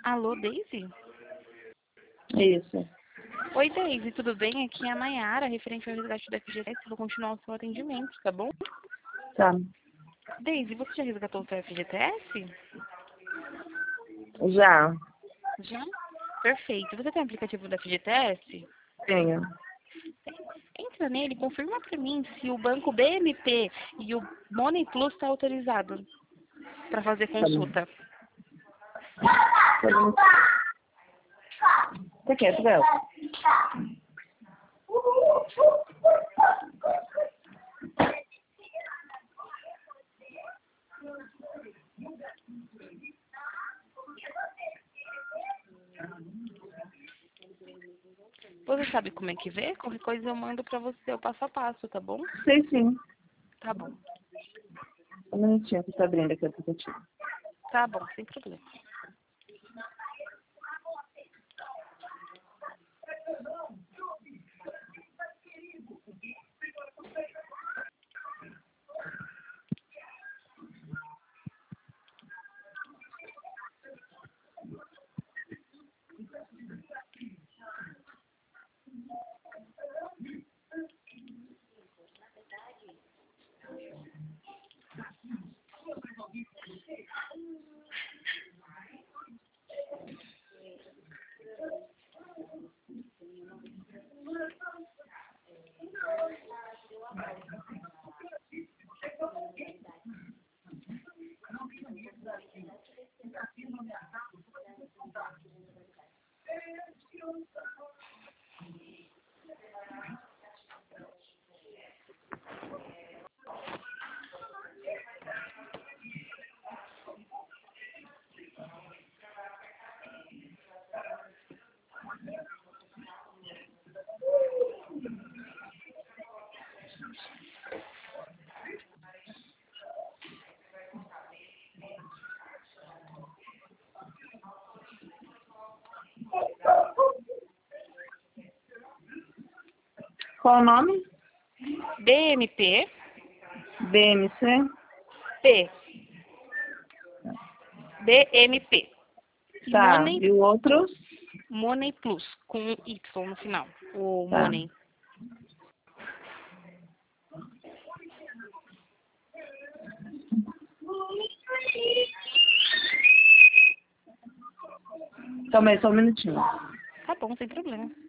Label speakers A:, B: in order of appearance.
A: Alô, Daisy?
B: Isso.
A: Oi, Daisy, tudo bem? Aqui é a Mayara, referente ao resgate do FGTS. Vou continuar o seu atendimento, tá bom?
B: Tá.
A: Daisy, você já resgatou o seu FGTS?
B: Já.
A: Já? Perfeito. Você tem aplicativo do FGTS?
B: Tenho.
A: Entra nele, confirma pra mim se o banco BMP e o Money Plus está autorizado para fazer
B: Tá bom.
A: consulta.
B: Tá bom. Você quer, Bel?
A: Você sabe como é que vê? Qualquer coisa eu mando pra você o passo a passo, tá bom?
B: Sei sim.
A: Tá bom.
B: Um minutinho que tá abrindo aqui o aplicativo.
A: Tá bom, sem problema.
B: Qual o nome?
A: BMP,
B: BMC?
A: P, BMP. E
B: Tá.
A: Money
B: E o outro?
A: Plus. Money Plus, com um Y no final. O
B: Tá.
A: Money.
B: Calma aí, só um minutinho.
A: Tá bom, sem problema.